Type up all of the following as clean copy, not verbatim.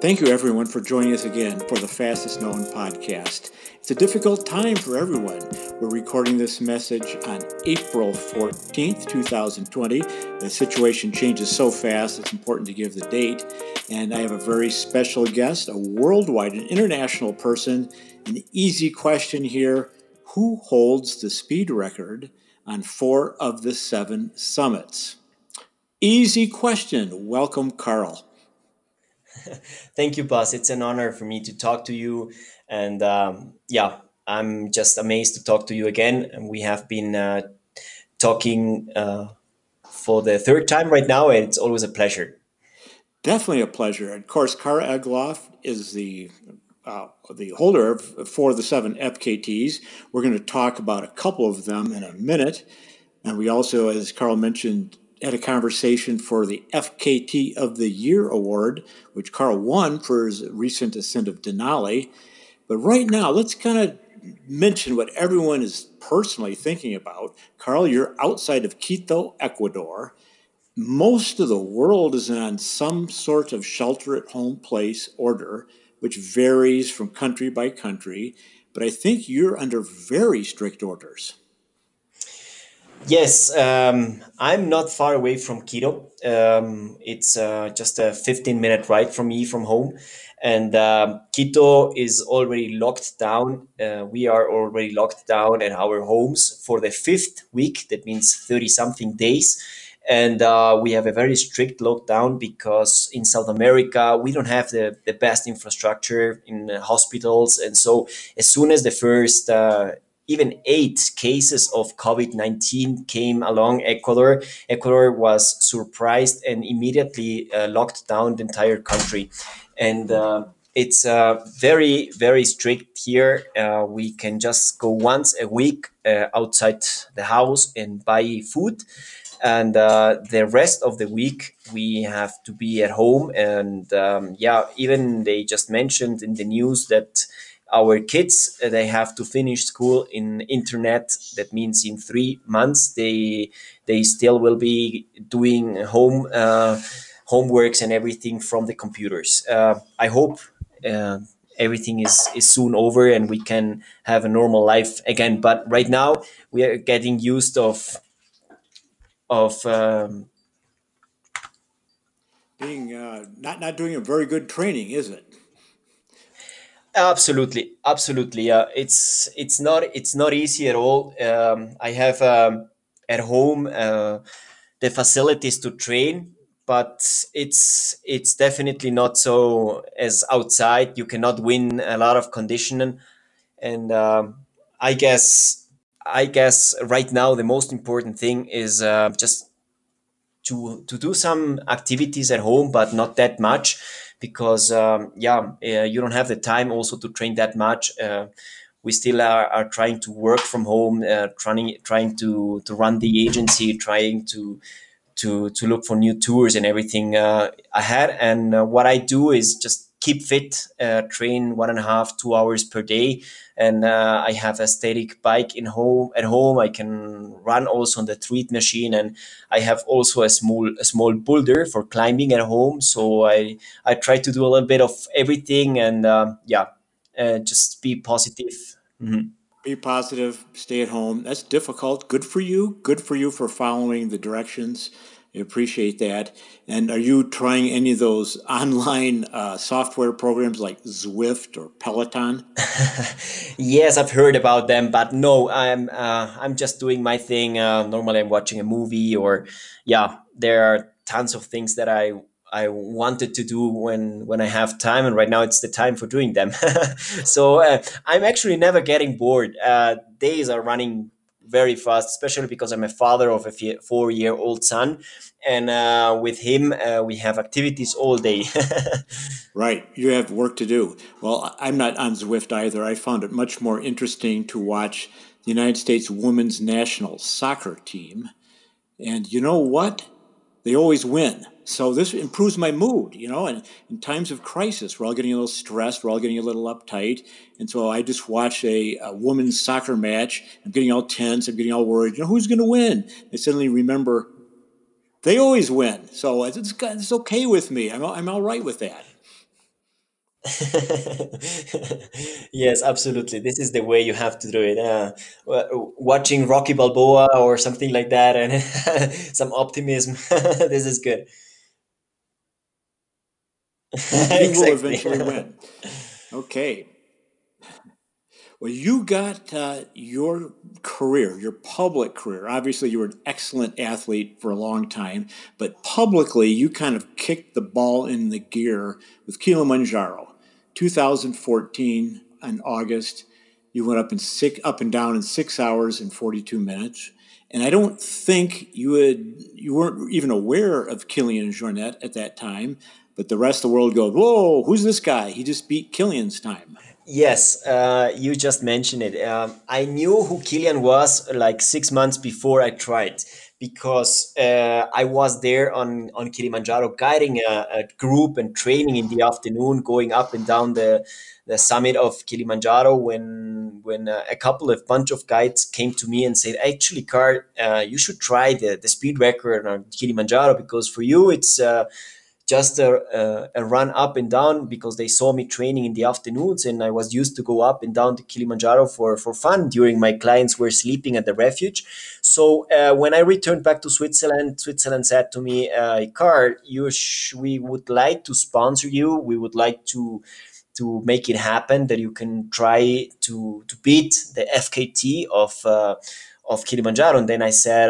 Thank you, everyone, for joining us again for the Fastest Known podcast. It's a difficult time for everyone. We're recording this message on April 14th, 2020. The situation changes so fast, it's important to give the date. And I have a very special guest, a worldwide and international person. An easy question here. Who holds the speed record on 4 of the 7 summits? Easy question. Welcome, Carl. Thank you, boss. It's an honor for me to talk to you. And I'm just amazed to talk to you again. And we have been talking for the third time right now, and it's always a pleasure. Definitely a pleasure. Of course, Carl Egloff is the holder of 4 of the 7 FKTs. We're going to talk about a couple of them in a minute. And we also, as Carl mentioned, had a conversation for the FKT of the Year award, which Carl won for his recent ascent of Denali. But right now, let's kind of mention what everyone is personally thinking about. Carl, you're outside of Quito, Ecuador. Most of the world is on some sort of shelter-at-home place order, which varies from country by country. But I think you're under very strict orders. Yes, I'm not far away from Quito. It's just a 15-minute ride from me from home. And Quito is already locked down. We are already locked down at our homes for the 5th week. That means 30 something days. And we have a very strict lockdown because in South America, we don't have the best infrastructure in hospitals. And so as soon as the first even 8 cases of COVID-19 came along Ecuador. Ecuador was surprised and immediately locked down the entire country. And it's very, very strict here. We can just go once a week outside the house and buy food. And the rest of the week, we have to be at home. And even they just mentioned in the news that our kids they have to finish school in internet. That means in 3 months they still will be doing homeworks and everything from the computers. I hope uh, everything is soon over and we can have a normal life again, but right now we are getting used of Being not doing a very good training, is it? Absolutely, absolutely. It's not easy at all. I have at home the facilities to train, but it's definitely not so as outside. You cannot win a lot of conditioning, and I guess I guess right now the most important thing is just to do some activities at home, but not that much, because you don't have the time also to train that much. We still are trying to work from home, trying to run the agency, trying to look for new tours and everything ahead. And what I do is just keep fit, train 1.5 2 hours per day, and I have a static bike in home at home. I can run also on the tread machine, and I have also a small boulder for climbing at home. So I try to do a little bit of everything, and just be positive. Mhm. Be positive, stay at home. That's difficult. Good for you. Good for you for following the directions. I appreciate that. And are you trying any of those online software programs like Zwift or Peloton? Yes, I've heard about them, but no, I'm just doing my thing. Normally, I'm watching a movie, or there are tons of things that I wanted to do when I have time, and right now it's the time for doing them. So I'm actually never getting bored. Days are running very fast, especially because I'm a father of a 4-year-old son, and with him we have activities all day. Right. You have work to do. Well, I'm not on Zwift either. I found it much more interesting to watch the United States women's national soccer team. And you know what? They always win. So this improves my mood, and in times of crisis, we're all getting a little stressed, we're all getting a little uptight. And so I just watch a women's soccer match. I'm getting all tense, I'm getting all worried. Who's going to win? I suddenly remember they always win. So it's okay with me. I'm all right with that. Yes, absolutely. This is the way you have to do it. Watching Rocky Balboa or something like that, and some optimism. This is good. He will Exactly. eventually win. Okay. Well, you got your career, your public career. Obviously, you were an excellent athlete for a long time, but publicly, you kind of kicked the ball in the gear with Kilimanjaro. 2014 in August, you went up and down in 6 hours and 42 minutes. And I don't think you weren't even aware of Kilian Jornet at that time, but the rest of the world goes, "Whoa, who's this guy? He just beat Kilian's time." Yes, you just mentioned it. I knew who Killian was like 6 months before I tried because I was there on Kilimanjaro guiding a group and training in the afternoon, going up and down the summit of Kilimanjaro when a couple of bunch of guides came to me and said, actually, Carl, you should try the speed record on Kilimanjaro because for you it's just a run up and down because they saw me training in the afternoons and I was used to go up and down to Kilimanjaro for fun during my clients were sleeping at the refuge. So when I returned back to Switzerland, Switzerland said to me, Carl, we would like to sponsor you. We would like to make it happen that you can try to beat the FKT of Kilimanjaro. And then I said,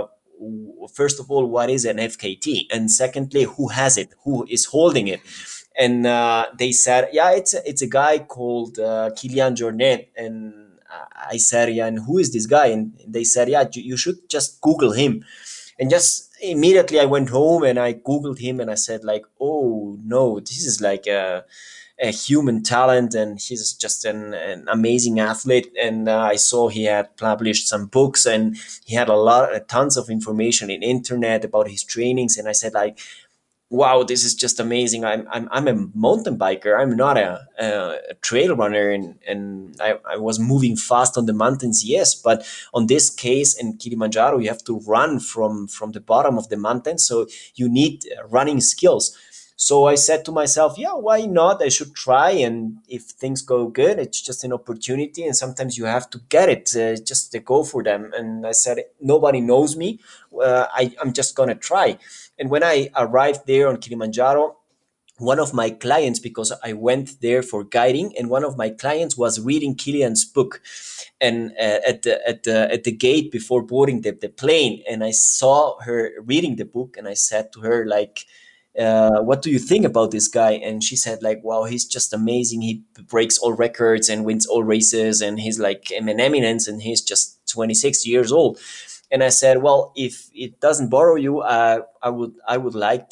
first of all, what is an FKT? And secondly, who has it? Who is holding it? And they said, yeah, it's a guy called Kilian Jornet. And I said, yeah, and who is this guy? And they said, yeah, you should just Google him. And just immediately I went home and I Googled him and I said, like, oh no, this is like a human talent and he's just an amazing athlete. And I saw he had published some books and he had tons of information in internet about his trainings. And I said, like, wow, this is just amazing. I'm a mountain biker. I'm not a trail runner. And I was moving fast on the mountains, yes. But on this case in Kilimanjaro, you have to run from the bottom of the mountain. So you need running skills. So I said to myself, yeah, why not? I should try. And if things go good, it's just an opportunity. And sometimes you have to get it, just to go for them. And I said, nobody knows me. I'm just going to try. And when I arrived there on Kilimanjaro, one of my clients, because I went there for guiding, and one of my clients was reading Kilian's book, and at the gate before boarding the plane, and I saw her reading the book, and I said to her like, what do you think about this guy? And she said like, wow, he's just amazing. He breaks all records and wins all races, and he's like an eminence, and he's just 26 years old. And I said, well, if it doesn't bother you, I would like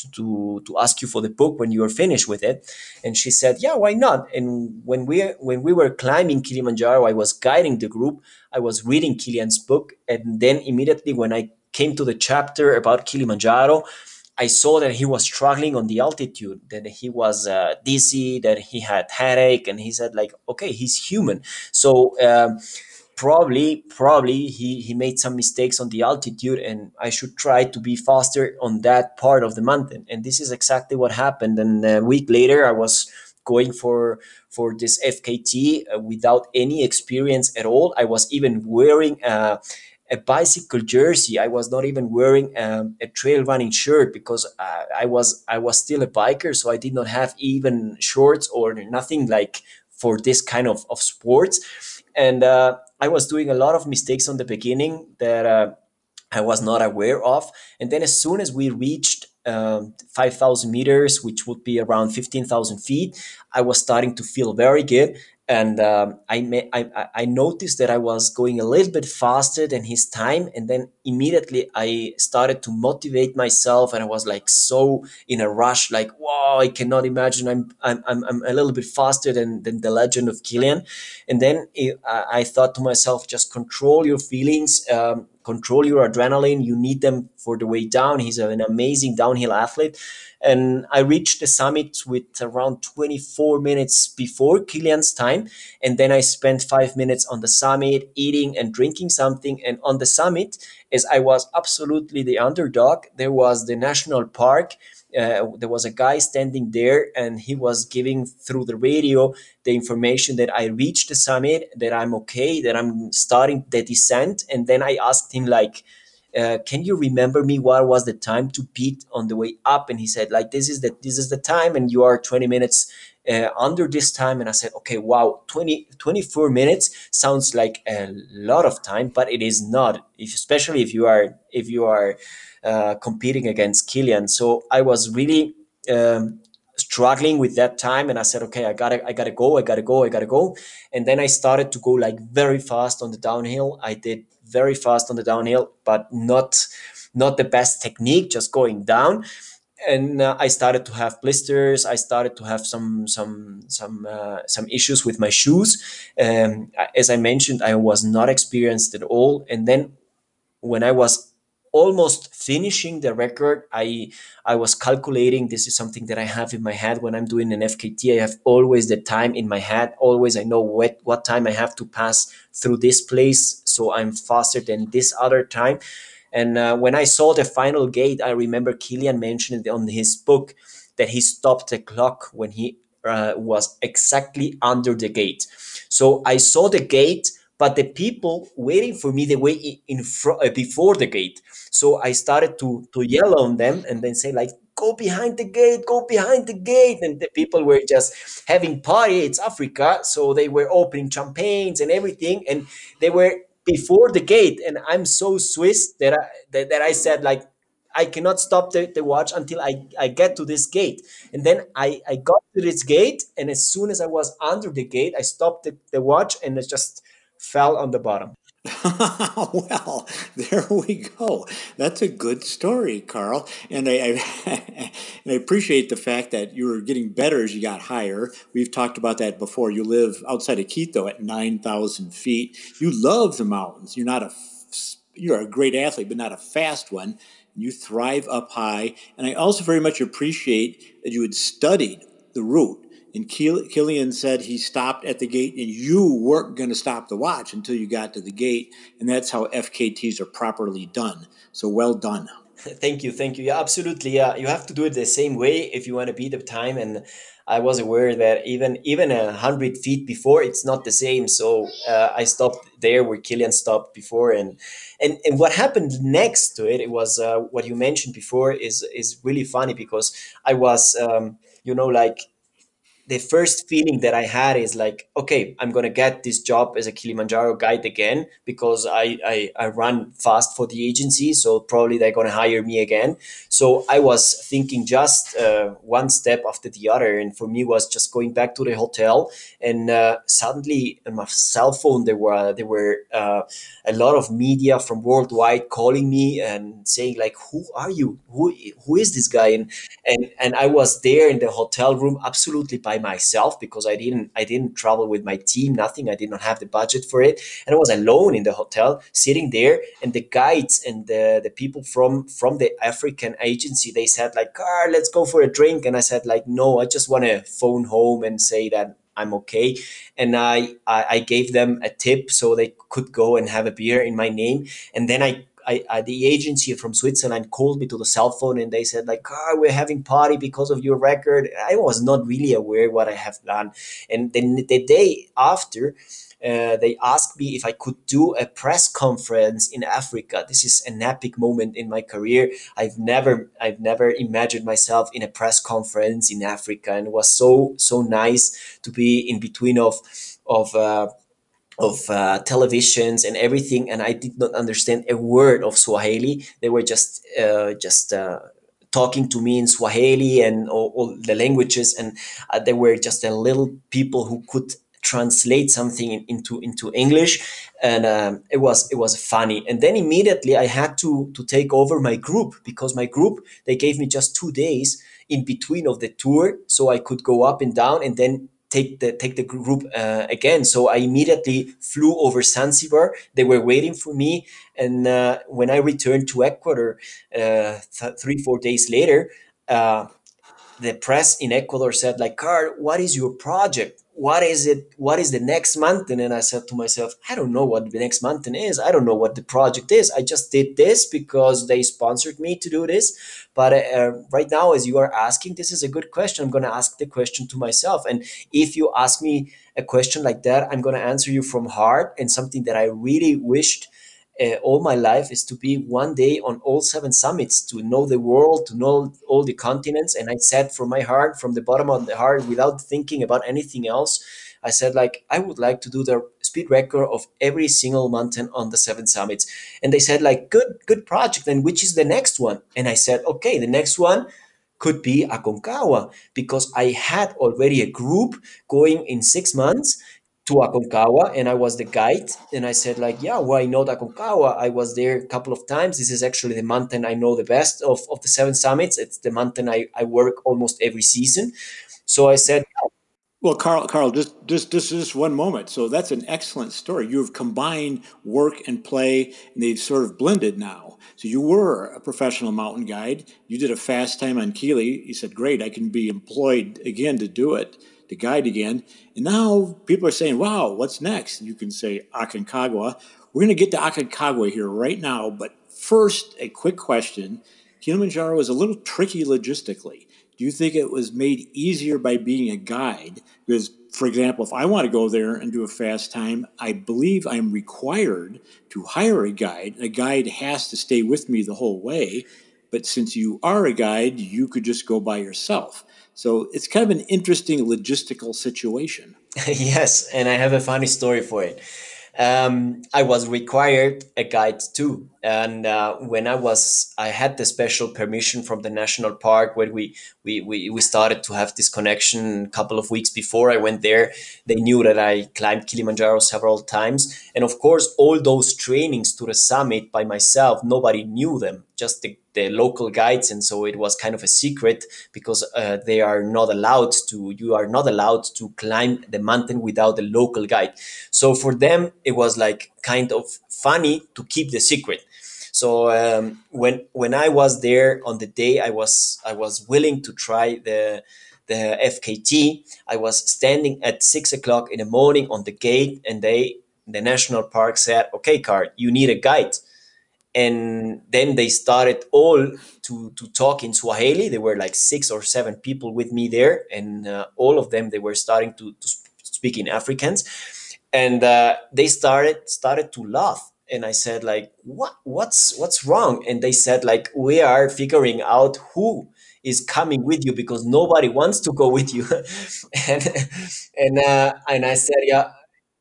to ask you for the book when you are finished with it. And she said, yeah, why not? And when we were climbing Kilimanjaro, I was guiding the group. I was reading Kilian's book, and then immediately when I came to the chapter about Kilimanjaro, I saw that he was struggling on the altitude, that he was dizzy, that he had headache, and he said like, okay, he's human. So probably he made some mistakes on the altitude, and I should try to be faster on that part of the mountain. And this is exactly what happened. And a week later, I was going for this FKT without any experience at all. I was even wearing a bicycle jersey. I was not even wearing a trail running shirt because I was still a biker, so I did not have even shorts or nothing like for this kind of sports. And I was doing a lot of mistakes on the beginning that I was not aware of. And then as soon as we reached 5,000 meters, which would be around 15,000 feet, I was starting to feel very good. And I noticed that I was going a little bit faster than his time. And then immediately I started to motivate myself. And I was like so in a rush, like, wow, I cannot imagine I'm a little bit faster than the legend of Killian. And then I thought to myself, just control your feelings, control your adrenaline. You need them for the way down. He's an amazing downhill athlete. And I reached the summit with around 24 minutes before Killian's time. And then I spent 5 minutes on the summit eating and drinking something. And on the summit, as I was absolutely the underdog. There was the national park. There was a guy standing there, and he was giving through the radio the information that I reached the summit, that I'm okay, that I'm starting the descent. And then I asked him, like, can you remember me what was the time to beat on the way up? And he said, like, this is the time, and you are 20 minutes under this time. And I said, okay, wow, 24 minutes sounds like a lot of time, but it is not, especially if you are competing against Killian. So I was really struggling with that time, and I said, okay, I gotta go, I gotta go. And then I started to go like very fast on the downhill. I did very fast on the downhill, but not the best technique, just going down. And I started to have blisters. I started to have some issues with my shoes. As I mentioned, I was not experienced at all. And then when I was almost finishing the record, I was calculating. This is something that I have in my head when I'm doing an FKT. I have always the time in my head. Always I know what time I have to pass through this place, so I'm faster than this other time. And when I saw the final gate, I remember Killian mentioned on his book that he stopped the clock when he was exactly under the gate. So I saw the gate, but the people waiting for me, they were in front, before the gate. So I started to yell on them and then say, like, go behind the gate, go behind the gate. And the people were just having party. It's Africa, so they were opening champagnes and everything, and they were before the gate. And I'm so Swiss that I said, like, I cannot stop the watch until I get to this gate. And then I got to this gate, and as soon as I was under the gate, I stopped the watch, and it just fell on the bottom. Well, there we go. That's a good story, Carl. And and I appreciate the fact that you were getting better as you got higher. We've talked about that before. You live outside of Quito at 9,000 feet. You love the mountains. You're a great athlete, but not a fast one. You thrive up high. And I also very much appreciate that you had studied the route. And Killian said he stopped at the gate, and you weren't going to stop the watch until you got to the gate. And that's how FKTs are properly done. So well done. Thank you, thank you. Yeah, absolutely. Yeah, you have to do it the same way if you want to beat the time. And I was aware that even 100 feet before, it's not the same. So I stopped there where Killian stopped before, and what happened next to it. It was what you mentioned before is really funny, because I was like, the first feeling that I had is like, okay, I'm gonna get this job as a Kilimanjaro guide again, because I run fast for the agency, so probably they're gonna hire me again. So I was thinking just one step after the other, and for me was just going back to the hotel, and suddenly on my cell phone there were a lot of media from worldwide calling me and saying, like, who are you? Who is this guy? And I was there in the hotel room absolutely by myself, because I didn't travel with my team, nothing. I did not have the budget for it, and I was alone in the hotel, sitting there. And the guides and the people from the African agency, they said, like, Carl, let's go for a drink. And I said, like, no, I just want to phone home and say that I'm okay. And I gave them a tip so they could go and have a beer in my name. And then the agency from Switzerland called me to the cell phone, and they said, like, "Carl, we're having party because of your record." I was not really aware what I have done. And then the day after, they asked me if I could do a press conference in Africa. This is an epic moment in my career. I've never imagined myself in a press conference in Africa, and it was so nice to be in between of uh, televisions and everything. And I did not understand a word of Swahili. They were just talking to me in Swahili and all the languages, and there were just a little people who could translate something into English. And it was funny. And then immediately I had to take over my group, because my group, they gave me just 2 days in between of the tour, so I could go up and down and then take the group again. So I immediately flew over Zanzibar. They were waiting for me, and when I returned to Ecuador 3 4 days later, uh, the press in Ecuador said, like, Carl, what is your project? what is it? What is the next mountain? And I said to myself, I don't know what the next mountain is. I don't know what the project is. I just did this because they sponsored me to do this. But right now, as you are asking, this is a good question. I'm going to ask the question to myself. And if you ask me a question like that, I'm going to answer you from heart, and something that I really wished all my life is to be one day on all seven summits, to know the world, to know all the continents. And I said from my heart, from the bottom of the heart, without thinking about anything else, I said, like, I would like to do the speed record of every single mountain on the seven summits. And they said, like, good project. And which is the next one? And I said, okay, the next one could be Aconcagua, because I had already a group going in 6 months to Aconcagua, and I was the guide. And I said, like, yeah, why not Aconcagua? I was there a couple of times. This is actually the mountain I know the best of the seven summits. It's the mountain I work almost every season. So I said, Well, Carl, just one moment. So that's an excellent story. You have combined work and play, and they've sort of blended now. So you were a professional mountain guide. You did a fast time on Keeley. You said, "Great, I can be employed again to do it, to guide again." And now people are saying, "Wow, what's next?" You can say Aconcagua. We're going to get to Aconcagua here right now, but first, a quick question. Kilimanjaro is a little tricky logistically. Do you think it was made easier by being a guide? Because, for example, if I want to go there and do a fast time, I believe I'm required to hire a guide. A guide has to stay with me the whole way. But since you are a guide, you could just go by yourself. So it's kind of an interesting logistical situation. yes, and I have a funny story for it. I was required a guide too, and when I had the special permission from the national park when we started to have this connection a couple of weeks before I went there. They knew that I climbed Kilimanjaro several times, and of course, all those trainings to the summit by myself, nobody knew them, just the local guides, and so it was kind of a secret because they are not allowed to. You are not allowed to climb the mountain without a local guide. So for them, it was like kind of funny to keep the secret. So when I was there on the day, I was willing to try the FKT. I was standing at 6 o'clock in the morning on the gate, and the national park said, "Okay, Card, you need a guide." And then they started all to talk in Swahili. There were like 6 or 7 people with me there, and all of them they were starting to speak in Afrikaans, and they started to laugh. And I said, like, what's wrong? And they said, like, we are figuring out who is coming with you because nobody wants to go with you. and and I said, yeah.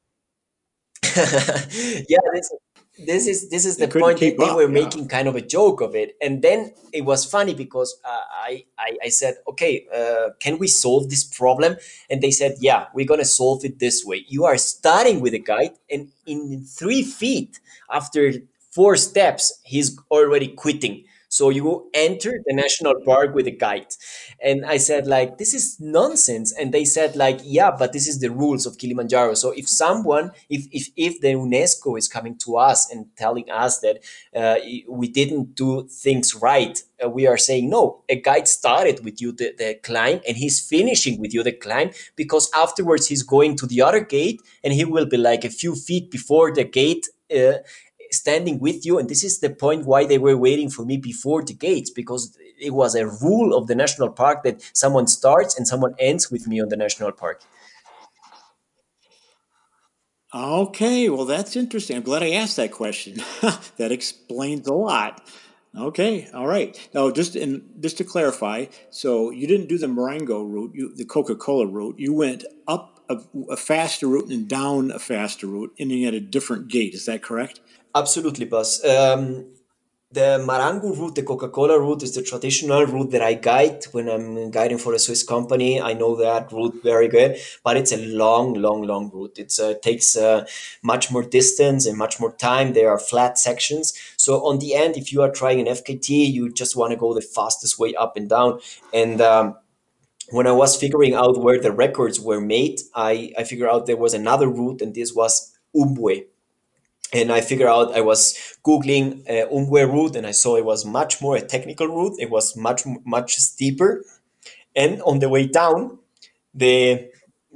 yeah, this is They the couldn't point. they, keep they were up, yeah. making kind of a joke of it, and then it was funny because I said, okay, can we solve this problem? And they said, yeah, we're gonna solve it this way. You are starting with a guide, and in 3 feet after 4 steps he's already quitting. So you enter the national park with a guide. And I said, like, this is nonsense. And they said, like, yeah, but this is the rules of Kilimanjaro. So if someone, if the UNESCO is coming to us and telling us that we didn't do things right, we are saying, no, a guide started with you the climb, and he's finishing with you the climb, because afterwards he's going to the other gate, and he will be like a few feet before the gate, standing with you. And this is the point why they were waiting for me before the gates, because it was a rule of the national park that someone starts and someone ends with me on the national park. Okay, well, that's interesting. I'm glad I asked that question. That explains a lot. Okay, all right. Now, just to clarify, so you didn't do the Marengo route, the Coca-Cola route. You went up a faster route and down a faster route, ending at a different gate. Is that correct? Absolutely, boss. The Marangu route, the Coca-Cola route, is the traditional route that I guide when I'm guiding for a Swiss company. I know that route very good, but it's a long, long, long route. It takes much more distance and much more time. There are flat sections. So on the end, if you are trying an FKT, you just want to go the fastest way up and down. And when I was figuring out where the records were made, I figured out there was another route, and this was Umbwe. And I figured out, I was googling Umwe route, and I saw it was much more a technical route. It was much steeper, and on the way down, the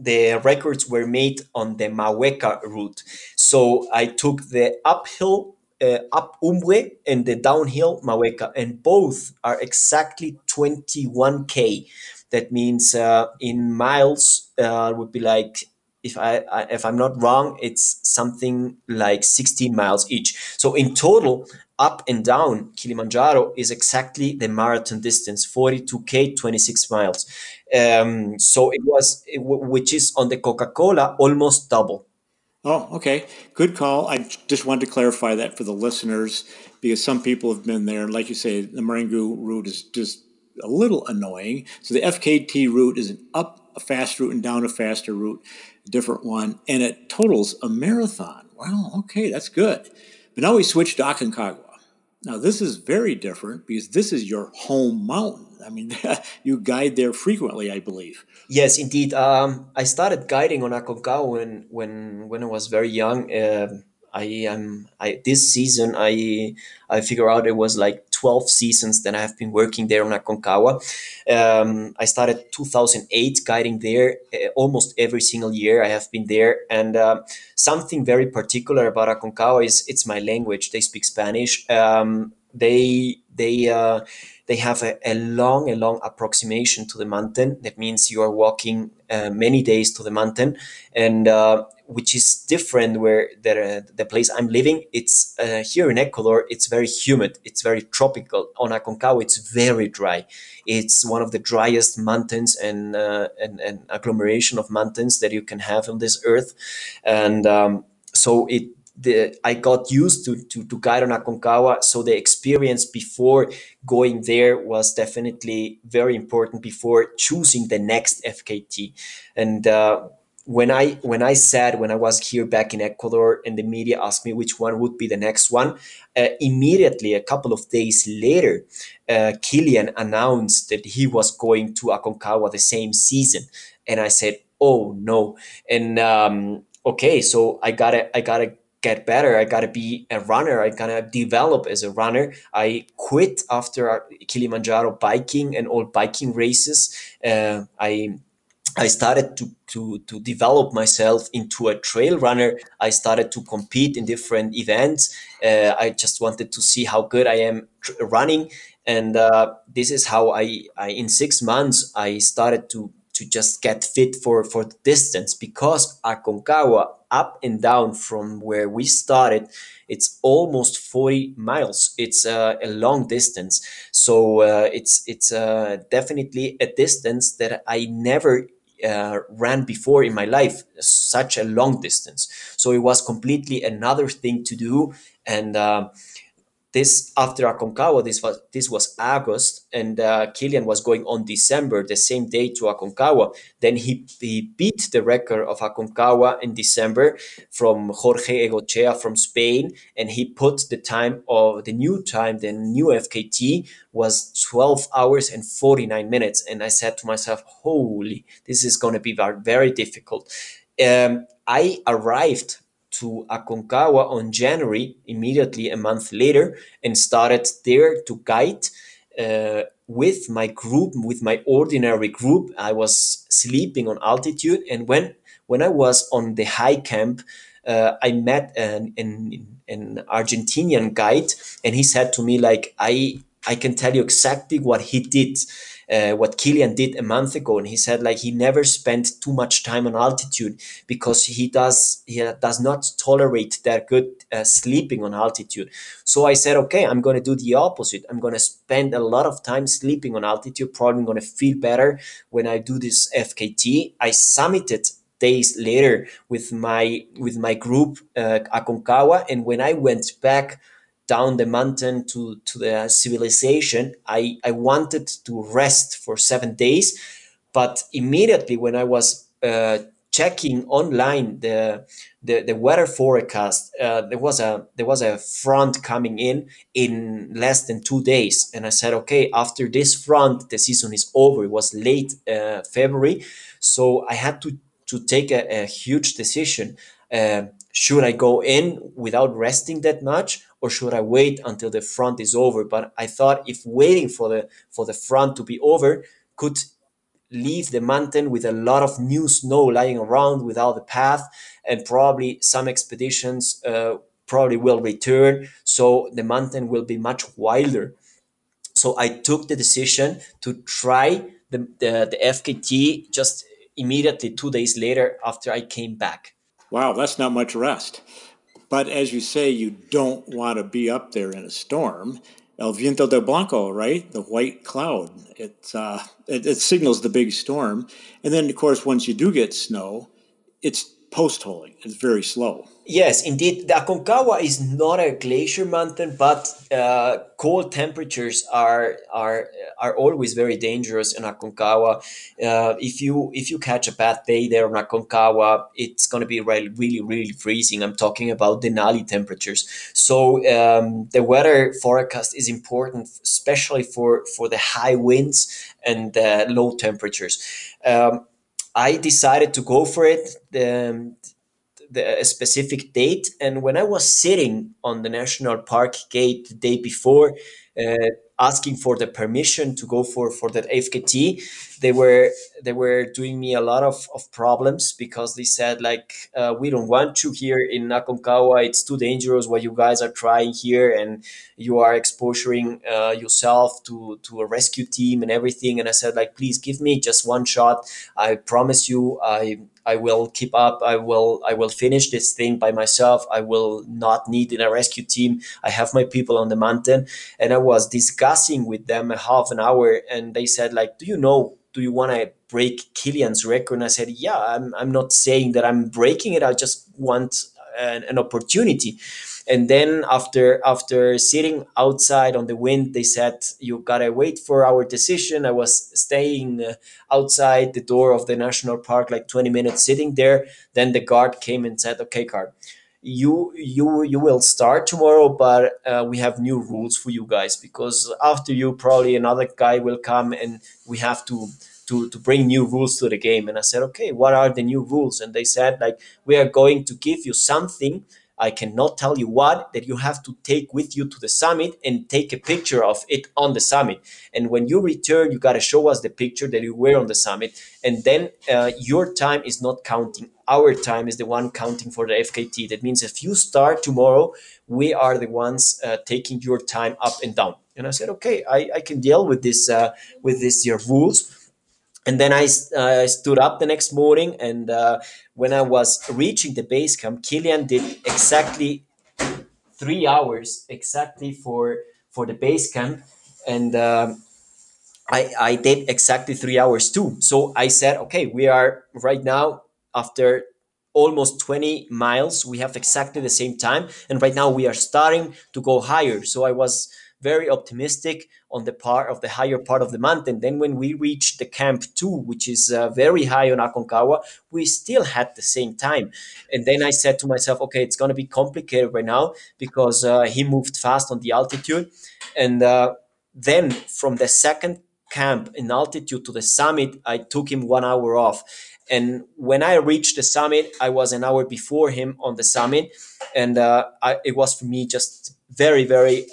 the records were made on the Mahueca route. So I took the uphill up Umbre and the downhill Mahueca, and both are exactly 21K. That means in miles would be like, if I'm not wrong, it's something like 16 miles each. So in total, up and down Kilimanjaro is exactly the marathon distance, 42K, 26 miles. So it was, which is on the Coca-Cola, almost double. Oh, okay. Good call. I just wanted to clarify that for the listeners because some people have been there. Like you say, the Marengo route is just a little annoying. So the FKT route is an up a fast route and down a faster route, a different one, and it totals a marathon. Wow, okay, that's good. But now we switch to Aconcagua. Now this is very different because this is your home mountain. I mean, you guide there frequently, I believe. Yes, indeed. I started guiding on Aconcagua when I was very young. I this season I figure out it was like 12 seasons that I have been working there on Aconcagua. I started 2008 guiding there. Almost every single year I have been there, and something very particular about Aconcagua is it's my language. They speak Spanish. They have a long approximation to the mountain. That means you are walking many days to the mountain, and which is different where the place I'm living. It's here in Ecuador. It's very humid. It's very tropical. On Aconcagua, it's very dry. It's one of the driest mountains and agglomeration of mountains that you can have on this earth, and so I got used to guide on Aconcagua, so the experience before going there was definitely very important before choosing the next FKT. And when I was here back in Ecuador and the media asked me which one would be the next one, immediately a couple of days later, Kilian announced that he was going to Aconcagua the same season, and I said, "Oh no!" And okay, so I gotta get better. I gotta be a runner. I gotta develop as a runner. I quit after Kilimanjaro biking and all biking races. I started to develop myself into a trail runner. I started to compete in different events. I just wanted to see how good I am running, and this is how I in 6 months I started to just get fit for the distance, because Aconcagua up and down from where we started, it's almost 40 miles. It's a long distance, so it's definitely a distance that I never ran before in my life, such a long distance. So it was completely another thing to do, and this after Aconcagua, this was August, and Kilian was going on December, the same day to Aconcagua. Then he beat the record of Aconcagua in December from Jorge Egochea from Spain, and he put the new FKT was 12 hours and 49 minutes. And I said to myself, "Holy, this is going to be very, very difficult." I arrived to Aconcagua on January, immediately a month later, and started there to guide with my group, with my ordinary group. I was sleeping on altitude, and when I was on the high camp, I met an Argentinian guide, and he said to me like, I can tell you exactly what he did, what Kilian did a month ago, and he said like he never spent too much time on altitude because he does not tolerate that good sleeping on altitude. So I said, okay, I'm going to do the opposite. I'm going to spend a lot of time sleeping on altitude. Probably going to feel better when I do this FKT. I summited days later with my group Aconcagua, and when I went back down the mountain to the civilization, I wanted to rest for 7 days, but immediately when I was checking online the weather forecast, there was a front coming in less than 2 days, and I said, okay, after this front, the season is over. It was late February, so I had to take a huge decision. Should I go in without resting that much, or should I wait until the front is over? But I thought if waiting for the front to be over could leave the mountain with a lot of new snow lying around without the path, and probably some expeditions probably will return, so the mountain will be much wilder. So I took the decision to try the FKT just immediately 2 days later after I came back. Wow, that's not much rest. But as you say, you don't want to be up there in a storm. El viento de blanco, right? The white cloud. It signals the big storm. And then, of course, once you do get snow, it's post-holing. It's very slow. Yes, indeed. The Aconcagua is not a glacier mountain, but cold temperatures are always very dangerous in Aconcagua. If you catch a bad day there in Aconcagua, it's going to be really freezing. I'm talking about Denali temperatures. So the weather forecast is important, especially for the high winds and low temperatures. I decided to go for it. A specific date. And when I was sitting on the national park gate the day before, uh, asking for the permission to go for that FKT, they were doing me a lot of problems, because they said like, we don't want you here in Aconcagua. It's too dangerous what you guys are trying here, and you are exposing yourself to a rescue team and everything. And I said like, please give me just one shot. I promise you, I will keep up. I will finish this thing by myself. I will not need in a rescue team. I have my people on the mountain. And I was discussing with them a half an hour, and they said like, do you want to break Kilian's record? And I said, yeah, I'm not saying that I'm breaking it. I just want an opportunity. And then after sitting outside on the wind, they said, you gotta wait for our decision. I was staying outside the door of the national park like 20 minutes sitting there. Then the guard came and said, okay, Carl, you will start tomorrow, but we have new rules for you guys, because after you probably another guy will come, and we have to bring new rules to the game. And I said, okay, what are the new rules? And they said like, we are going to give you something, I cannot tell you what, that you have to take with you to the summit and take a picture of it on the summit. And when you return, you got to show us the picture that you were on the summit. And then your time is not counting. Our time is the one counting for the FKT. That means if you start tomorrow, we are the ones taking your time up and down. And I said, okay, I can deal with this your rules. And then I stood up the next morning, and when I was reaching the base camp, Kilian did exactly 3 hours exactly for the base camp, and I did exactly 3 hours too. So I said, okay, we are right now after almost 20 miles. We have exactly the same time. And right now we are starting to go higher. So I was very optimistic on the part of the higher part of the mountain. Then when we reached the camp two, which is very high on Aconcagua, we still had the same time. And then I said to myself, okay, it's going to be complicated right now, because he moved fast on the altitude. And then from the second camp in altitude to the summit, I took him 1 hour off. And when I reached the summit, I was an hour before him on the summit. And it was for me just very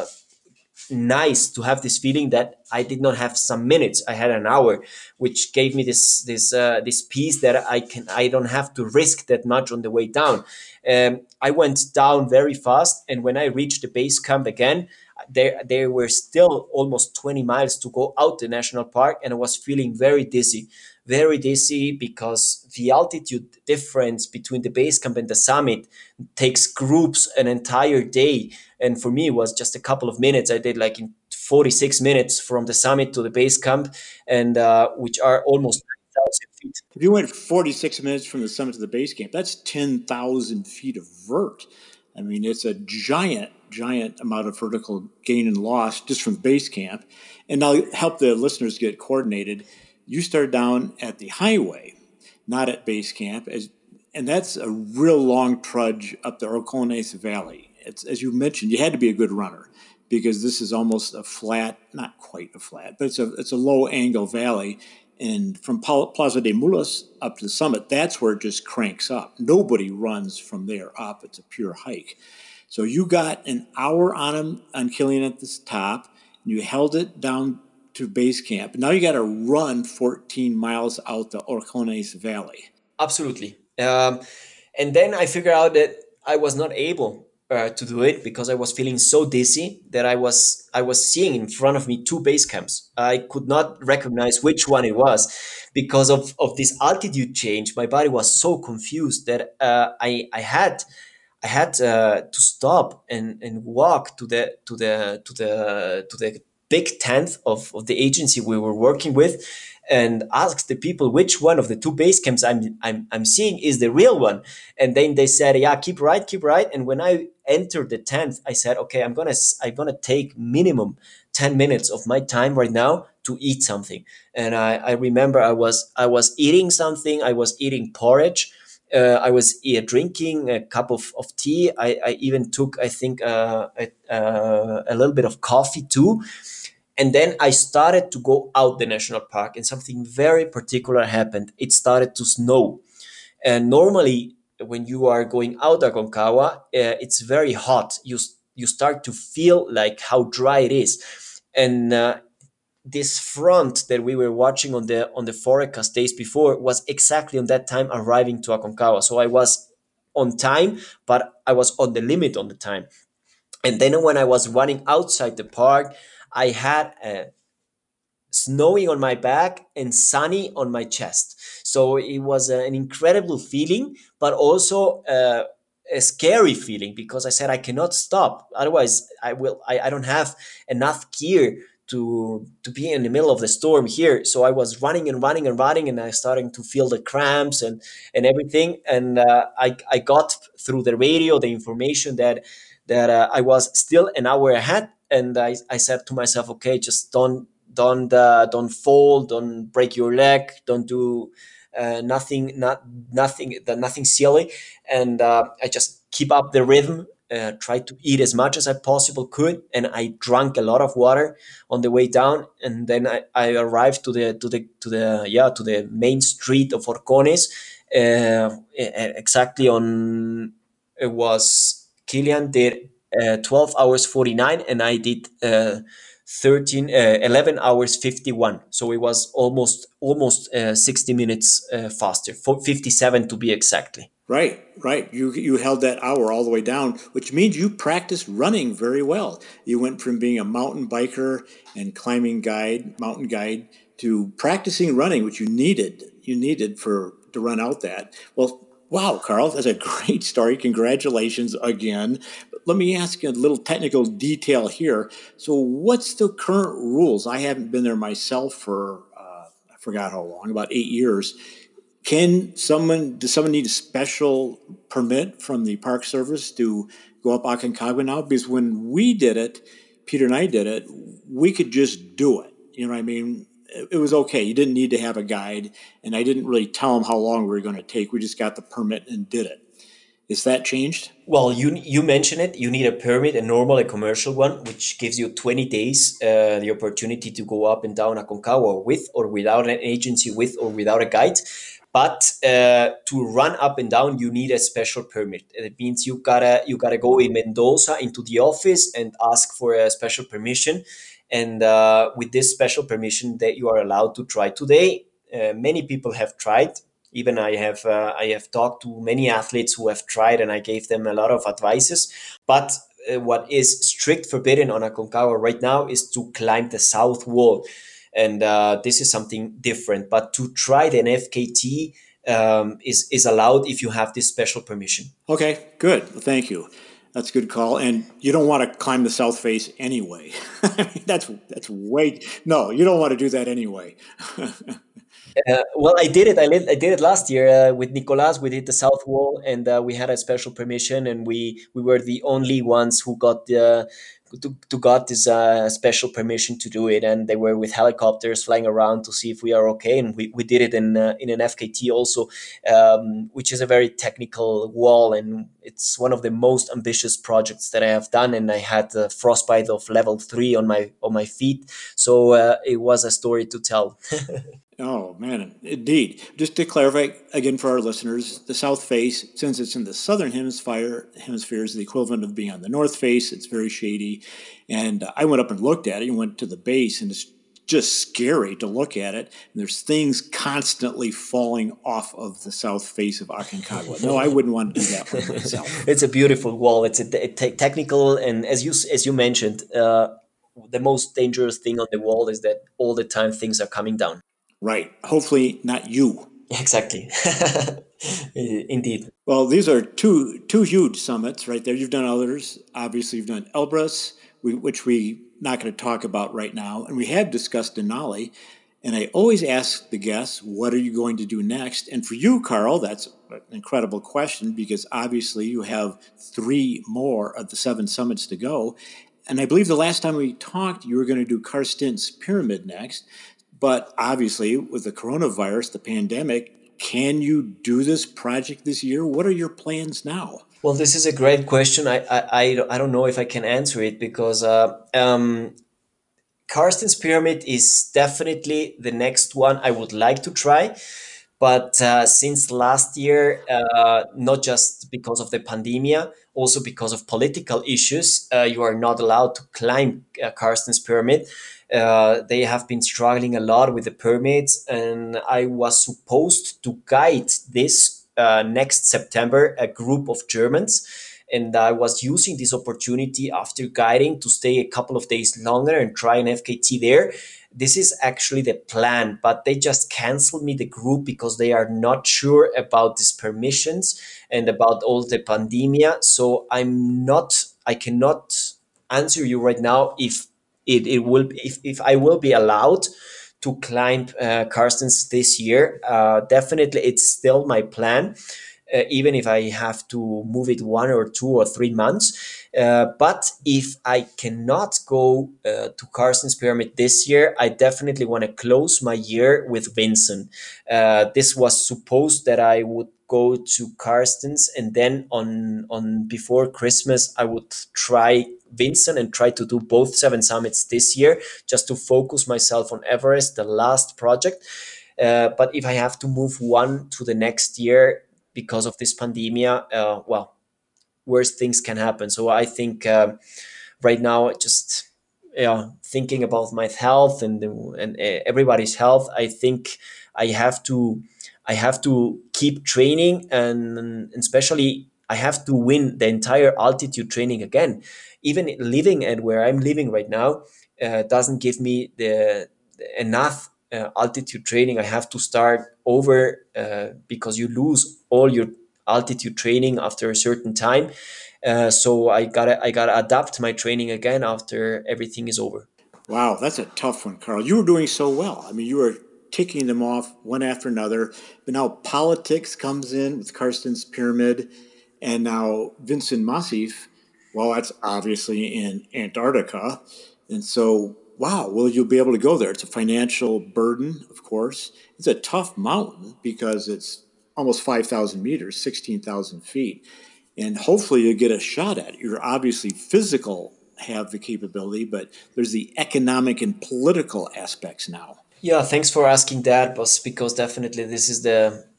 nice to have this feeling that I did not have some minutes. I had an hour, which gave me this peace that I don't have to risk that much on the way down. I went down very fast, and when I reached the base camp again, there were still almost 20 miles to go out the national park, and I was feeling very dizzy, because the altitude difference between the base camp and the summit takes groups an entire day. And for me, it was just a couple of minutes. I did like in 46 minutes from the summit to the base camp, and which are almost 9,000 feet. If you went 46 minutes from the summit to the base camp, that's 10,000 feet of vert. I mean, it's a giant amount of vertical gain and loss just from base camp. And I'll help the listeners get coordinated. You start down at the highway, not at base camp, and that's a real long trudge up the Orcones Valley. It's, as you mentioned, you had to be a good runner, because this is almost a flat, not quite a flat, but it's a low angle valley. And from Plaza de Mulas up to the summit, that's where it just cranks up. Nobody runs from there up. It's a pure hike. So you got an hour on Kilian at the top, and you held it down to base camp. Now you got to run 14 miles out the Orcones Valley. Absolutely. And then I figured out that I was not able to do it because I was feeling so dizzy that I was seeing in front of me two base camps. I could not recognize which one it was because of this altitude change. My body was so confused that I had to stop and walk to the big tent of the agency we were working with, and ask the people which one of the two base camps I'm seeing is the real one. And then they said, yeah, keep right, keep right. And when I entered the tent, I said, okay, I'm gonna take minimum 10 minutes of my time right now to eat something. And I remember I was eating something. I was eating porridge. I was drinking a cup of tea. I even took, I think, a little bit of coffee too. And then I started to go out the national park, and something very particular happened. It started to snow. And normally, when you are going out Aconcagua, it's very hot. You start to feel like how dry it is. And this front that we were watching on the forecast days before was exactly on that time arriving to Aconcagua. So I was on time, but I was on the limit on the time. And then when I was running outside the park, I had snowing on my back and sunny on my chest. So it was an incredible feeling, but also a scary feeling because I said I cannot stop. Otherwise, I don't have enough gear to be in the middle of the storm here. So I was running and running and running, and I starting to feel the cramps and everything. And I got through the radio the information that I was still an hour ahead. And I said to myself, okay, just don't fall, don't break your leg, don't do nothing silly. And I just keep up the rhythm, try to eat as much as I possible could, and I drank a lot of water on the way down. And then I arrived to the main street of Orcones, exactly on. It was Kilian did 12 hours 49, and I did 11 hours 51. So it was almost 60 minutes faster, 57 to be exactly. Right, right. You held that hour all the way down, which means you practiced running very well. You went from being a mountain biker and mountain guide, to practicing running, which you needed. You needed for to run out that. Well, wow, Carl, that's a great story. Congratulations again. But let me ask you a little technical detail here. So, what's the current rules? I haven't been there myself for I forgot how long, about 8 years. Does someone need a special permit from the Park Service to go up Aconcagua now? Because when we did it, Peter and I did it, we could just do it. You know what I mean? It was okay. You didn't need to have a guide, and I didn't really tell them how long we were going to take. We just got the permit and did it. Is that changed? Well, you mentioned it. You need a permit, a normal, a commercial one, which gives you 20 days the opportunity to go up and down Aconcagua with or without an agency, with or without a guide. But to run up and down, you need a special permit. It means you gotta go in Mendoza into the office and ask for a special permission. And with this special permission, that you are allowed to try today. Many people have tried. Even I have talked to many athletes who have tried, and I gave them a lot of advices. But what is strict forbidden on Aconcagua right now is to climb the south wall, and this is something different. But to try the FKT is allowed if you have this special permission. Okay, good. Well, thank you. That's a good call. And you don't want to climb the south face anyway. I mean, that's way no. You don't want to do that anyway. Well, I did it. I did it last year with Nicolas. We did the South Wall, and we had a special permission, and we were the only ones who got this special permission to do it. And they were with helicopters flying around to see if we are okay. And we did it in an FKT also, which is a very technical wall, and it's one of the most ambitious projects that I have done. And I had the frostbite of level 3 on my feet, so it was a story to tell. Oh, man, indeed. Just to clarify again for our listeners, the south face, since it's in the southern hemisphere is the equivalent of being on the north face. It's very shady. And I went up and looked at it and went to the base, and it's just scary to look at it. And there's things constantly falling off of the south face of Aconcagua. No, I wouldn't want to do that one myself. It's a beautiful wall. It's a technical, and as you mentioned, the most dangerous thing on the wall is that all the time things are coming down. Right. Hopefully not you. Exactly. Indeed. Well, these are two huge summits right there. You've done others. Obviously, you've done Elbrus, which we not going to talk about right now, and we have discussed Denali. And I always ask the guests, what are you going to do next? And for you, Carl, that's an incredible question because obviously you have 3 more of the 7 summits to go. And I believe the last time we talked, you were going to do Karstens Pyramid next. But obviously, with the coronavirus, the pandemic, can you do this project this year? What are your plans now? Well, this is a great question. I don't know if I can answer it because Karsten's Pyramid is definitely the next one I would like to try. But since last year, not just because of the pandemia, also because of political issues, you are not allowed to climb Karsten's Pyramid. They have been struggling a lot with the permits, and I was supposed to guide this next September a group of Germans. And I was using this opportunity after guiding to stay a couple of days longer and try an FKT there. This is actually the plan, but they just canceled me the group because they are not sure about these permissions and about all the pandemia. So I cannot answer you right now if it will, if I will be allowed to climb Karstens this year. Definitely, it's still my plan, even if I have to move it 1 or 2 or 3 months. But if I cannot go to Karsten's Pyramid this year, I definitely want to close my year with Vincent. This was supposed that I would go to Karsten's, and then on before Christmas I would try Vincent and try to do both 7 summits this year, just to focus myself on Everest, the last project. But if I have to move one to the next year because of this pandemia, well, worse things can happen. So I think right now, just thinking about my health and everybody's health, I think I have to I have to keep training, and especially I have to win the entire altitude training again. Even living at where I'm living right now doesn't give me the enough altitude training. I have to start over because you lose all your altitude training after a certain time. So I gotta adapt my training again after everything is over. Wow, that's a tough one, Carl. You were doing so well. I mean, you were ticking them off one after another. But now politics comes in with Karsten's Pyramid, and now Vincent Massif. Well, that's obviously in Antarctica. And so, wow, will you be able to go there? It's a financial burden, of course. It's a tough mountain because it's almost 5,000 meters, 16,000 feet. And hopefully you get a shot at it. You're obviously physical have the capability, but there's the economic and political aspects now. Yeah, thanks for asking that, boss, because definitely this is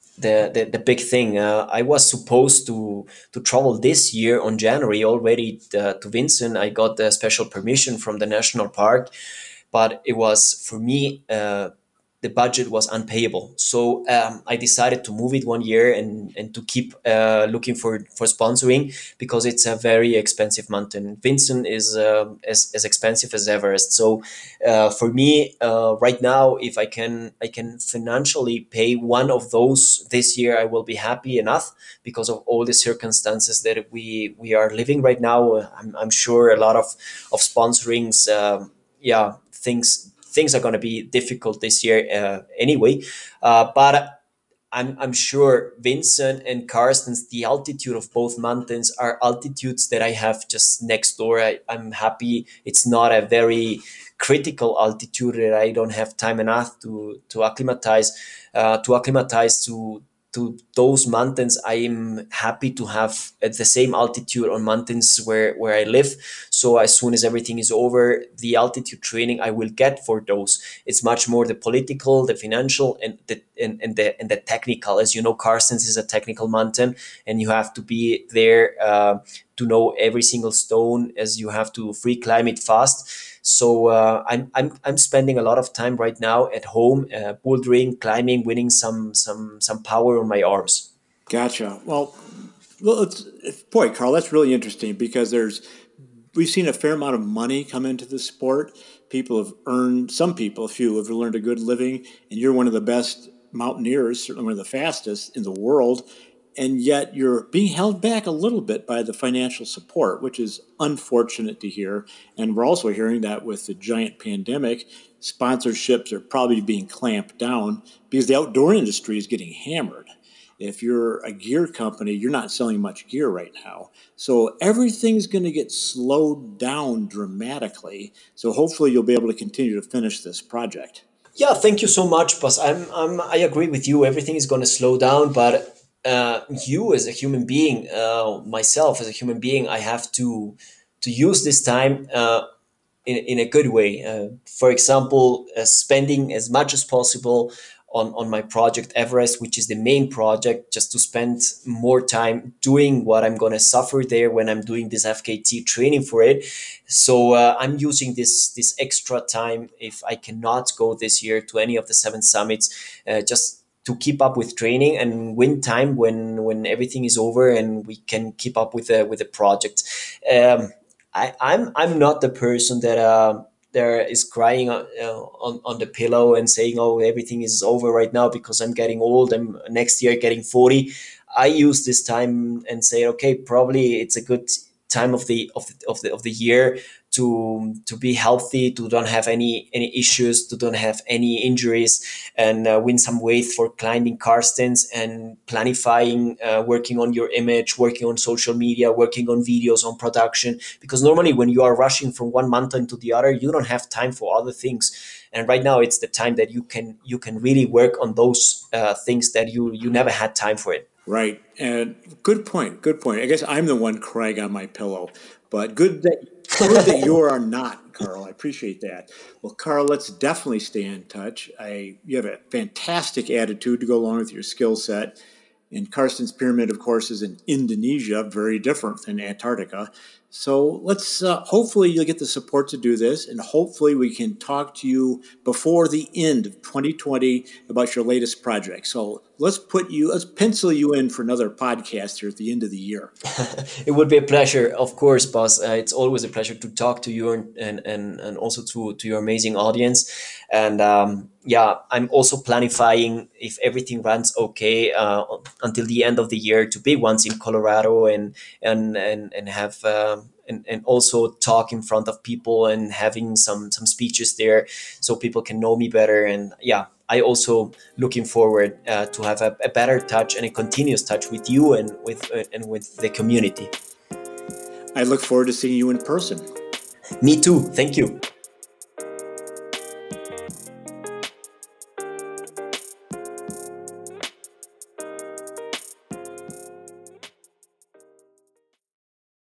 the big thing. I was supposed to travel this year on January already to Vincent. I got the special permission from the national park, but it was for me the budget was unpayable. So I decided to move it 1 year and to keep looking for sponsoring because it's a very expensive mountain. Vincent is as expensive as Everest. So for me right now, if I can financially pay one of those this year, I will be happy enough because of all the circumstances that we are living right now. I'm sure a lot of sponsorings. Yeah, things are going to be difficult this year anyway. But I'm sure Vincent and Karstens, the altitude of both mountains are altitudes that I have just next door. I'm happy it's not a very critical altitude that I don't have time enough to acclimatize to those mountains. I am happy to have at the same altitude on mountains where I live. So as soon as everything is over, the altitude training I will get for those. It's much more the political, the financial, and the technical. As you know, Karstens is a technical mountain, and you have to be there to know every single stone, as you have to free climb it fast. So I'm spending a lot of time right now at home, bouldering, climbing, winning some power on my arms. Gotcha. Well, boy, Carl, that's really interesting because we've seen a fair amount of money come into the sport. Some people, a few, have earned a good living, and you're one of the best mountaineers, certainly one of the fastest in the world, and yet you're being held back a little bit by the financial support, which is unfortunate to hear. And we're also hearing that with the giant pandemic, sponsorships are probably being clamped down because the outdoor industry is getting hammered. If you're a gear company, you're not selling much gear right now. So everything's going to get slowed down dramatically. So hopefully you'll be able to continue to finish this project. Yeah, thank you so much, boss. I agree with you. Everything is going to slow down, but you as a human being, myself as a human being, I have to use this time in a good way. For example, spending as much as possible on my project Everest, which is the main project, just to spend more time doing what I'm going to suffer there when I'm doing this FKT training for it. So I'm using this extra time if I cannot go this year to any of the 7 summits, just to keep up with training and win time when everything is over and we can keep up with the project. I'm not the person that there is crying on the pillow and saying, "Oh, everything is over right now because I'm getting old. I'm next year getting 40." I use this time and say, "Okay, probably it's a good time of the year to be healthy, to don't have any issues, to don't have any injuries, and win some weight for climbing Karstens and planifying, working on your image, working on social media, working on videos, on production. Because normally when you are rushing from one mountain to the other, you don't have time for other things. And right now it's the time that you can really work on those things that you never had time for it. Right. And good point. Good point. I guess I'm the one crying on my pillow, but good that you are not, Carl. I appreciate that. Well, Carl, let's definitely stay in touch. You have a fantastic attitude to go along with your skill set. And Karsten's Pyramid, of course, is in Indonesia, very different than Antarctica. So let's hopefully you'll get the support to do this, and hopefully we can talk to you before the end of 2020 about your latest project. So let's pencil you in for another podcast here at the end of the year. It would be a pleasure, of course, boss. It's always a pleasure to talk to you and also to your amazing audience. And yeah, I'm also planifying, if everything runs okay, until the end of the year, to be once in Colorado and have and also talk in front of people and having some speeches there, so people can know me better. And yeah, I also looking forward to have a better touch and a continuous touch with you and with the community. I look forward to seeing you in person. Me too. Thank you.